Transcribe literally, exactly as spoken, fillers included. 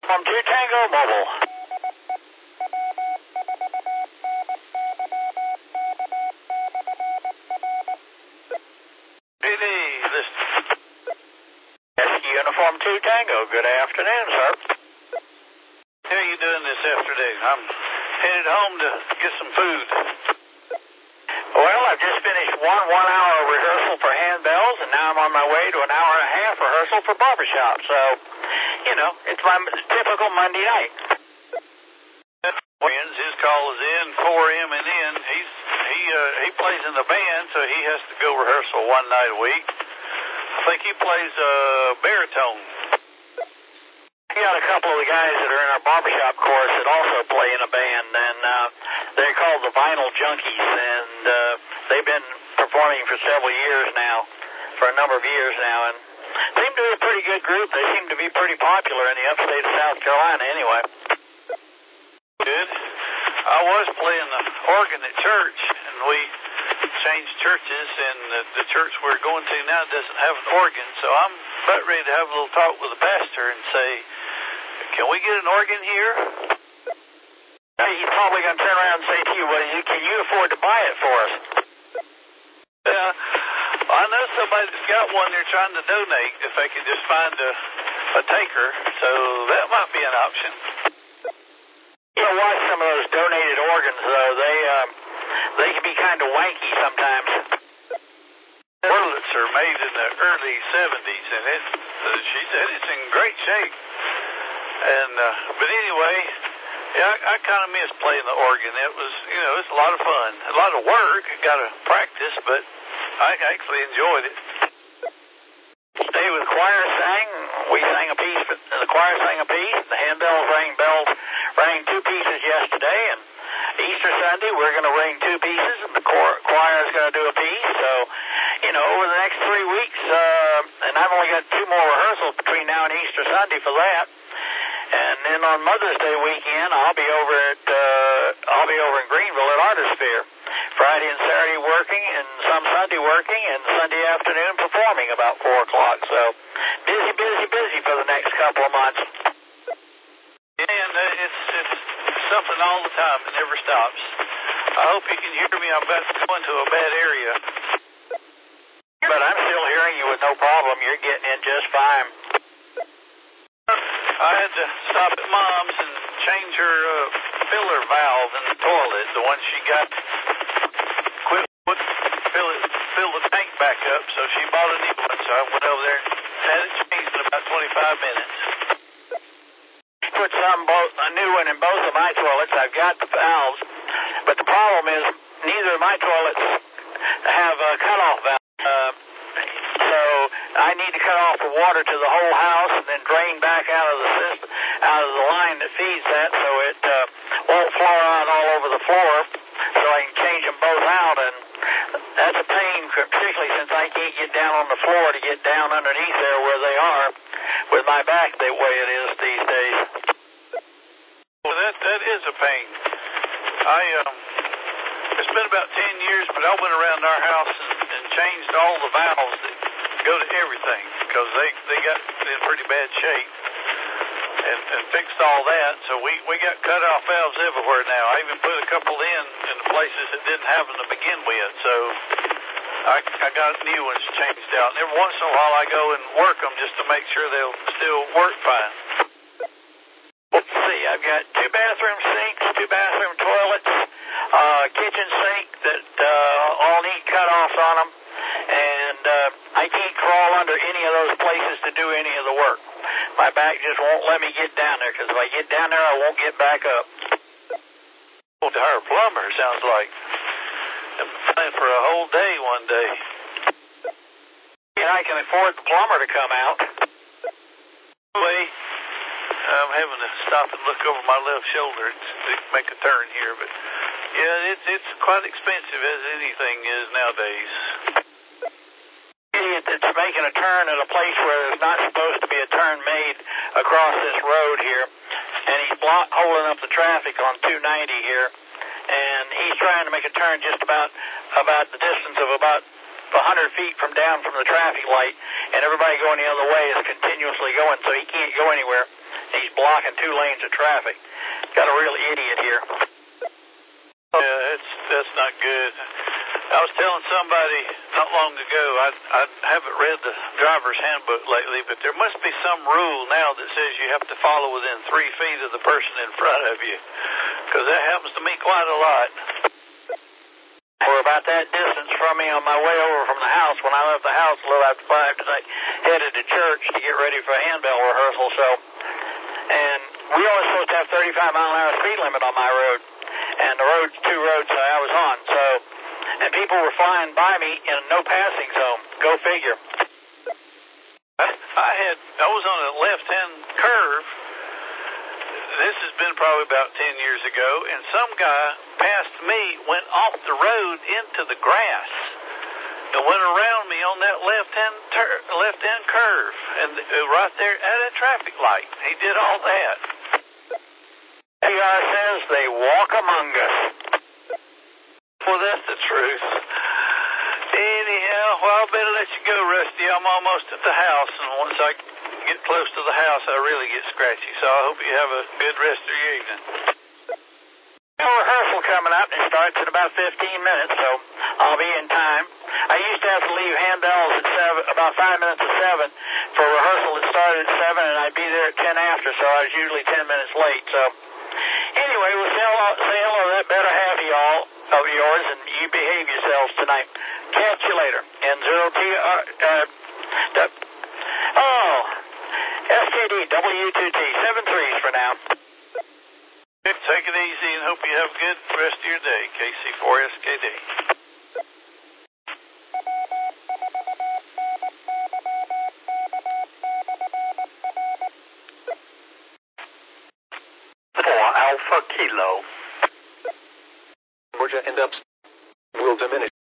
From two Tango Mobile. P D, this... Rescue Uniform two Tango, good afternoon, sir. How are you doing this afternoon? I'm headed home to get some food. Well, I've just finished one one-hour rehearsal for handbells, and now I'm on my way to an hour and a half rehearsal for barbershop. So, you know, it's my typical Monday night. His call is in, four M and in. He's he uh, he plays in the band, so he has to go rehearsal one night a week. I think he plays uh, baritone. We got a couple of the guys that are in our barbershop course that also play in a band, and uh, they're called the Vinyl Junkies, and uh, they've been performing for several years now, for a number of years now, and seem to be a pretty good group. They seem to be pretty popular in the upstate of South Carolina anyway. Good. I was playing the organ at church, and we changed churches, and the, the church we're going to now doesn't have an organ, so I'm about ready to have a little talk with the pastor and say, can we get an organ here? He's probably going to turn around and say to you, well, you, can you afford to buy it for us? Yeah, I know somebody that's got one they're trying to donate if they can just find a, a taker, so that might be an option. You know, watch some of those donated organs, though. They, um, they can be kind of wanky sometimes. Wurlitz are made in the early seventies, and it, uh, she said it's in great shape. And, uh, but anyway, yeah, I, I kind of miss playing the organ. It was, you know, it's a lot of fun. A lot of work. I got to practice, but I actually enjoyed it. Today with choir sang, we sang a piece, the choir sang a piece, the handbells rang bells, rang two pieces yesterday, and Easter Sunday we're going to ring two pieces, and the choir is going to do a piece. So, you know, over the next three weeks, uh, and I've only got two more rehearsals between now and Easter Sunday for that. And then on Mother's Day weekend, I'll be over at uh, I'll be over in Greenville at Artisphere, Friday and Saturday working, and some Sunday working, and Sunday afternoon performing about four o'clock. So busy, busy, busy for the next couple of months. And uh, it's it's something all the time. It never stops. I hope you can hear me. I'm about to go into a bad area. But I'm still hearing you with no problem. You're getting in just fine. I had to stop at Mom's and change her uh, filler valve in the toilet, the one she got. Quit, quit fill, it, fill the tank back up, so she bought a new one. So I went over there and had it changed in about twenty-five minutes. Put some both a new one in both of my toilets. I've got the valves, but the problem is neither of my toilets have a cutoff valve. Uh, so I need to cut off the water to the whole house and then drain back out of the system, out of the line that feeds that, so it uh, won't flow out all over the floor. So I can change them both out, and that's a pain, particularly since I can't get down on the floor to get down underneath there where they are with my back the way it is these days. Well, that that is a pain. I um, it's been about ten years, but I went around our house and, and changed all the valves that go to everything because they they got in pretty bad shape, and, and fixed all that. So we we got cut off valves everywhere now. I even put a couple in in the places that didn't have them to begin with. So I I got new ones changed out. And every once in a while I go and work them just to make sure they'll still work fine. Let's see, I've got two bathroom sinks, two bathroom toilets, uh, kitchen sink that uh, all need cutoffs on them, and uh, I can't crawl under any of those places to do any of the work. My back just won't let me get down there, because if I get down there, I won't get back up. Well, to hire a plumber, sounds like. I'm planning for a whole day one day. And I can afford the plumber to come out. Wait. I'm having to stop and look over my left shoulder to make a turn here, but yeah, it's it's quite expensive as anything is nowadays. Idiot that's making a turn at a place where there's not supposed to be a turn made across this road here, and he's block, holding up the traffic on two ninety here, and he's trying to make a turn just about about the distance of about one hundred feet from down from the traffic light, and everybody going the other way is continuously going, so he can't go anywhere. He's blocking two lanes of traffic. Got a real idiot here. Yeah, it's, that's not good. I was telling somebody not long ago, I, I haven't read the driver's handbook lately, but there must be some rule now that says you have to follow within three feet of the person in front of you, because that happens to me quite a lot. We're about that distance from me on my way over from the house. When I left the house a little after five today, headed to church to get ready for handbell rehearsal, so, and we always supposed to have thirty-five mile an hour speed limit on my road, and the road's two roads that I was on, so, and people were flying by me in a no passing zone. Go figure. I, I had, I was on a left-hand curve. This has been probably about ten years ago, and some guy passed me, went off the road into the grass, and went around me on that left-hand tur- left-hand curve, and uh, right there at a traffic light. He did all that. P R says they walk among us. Well, that's the truth. Anyhow, well, I better let you go, Rusty. I'm almost at the house, and once I get close to the house, I really get scratchy. So I hope you have a good rest of your evening. No rehearsal coming up, and it starts in about fifteen minutes, so I'll be in time. I used to have to leave handbells at seven, about five minutes to seven for rehearsal that started at seven, and I'd be there at ten after, so I was usually ten minutes late. So anyway, we'll say hello, say hello to that better half of y'all of yours, and you behave yourselves tonight. Catch you later. N zero T R. Uh, d- oh, S K D W two T seven threes for now. Take it easy and hope you have a good rest of your day. K C four S K D. For Alpha Kilo. Georgia and ups will diminish.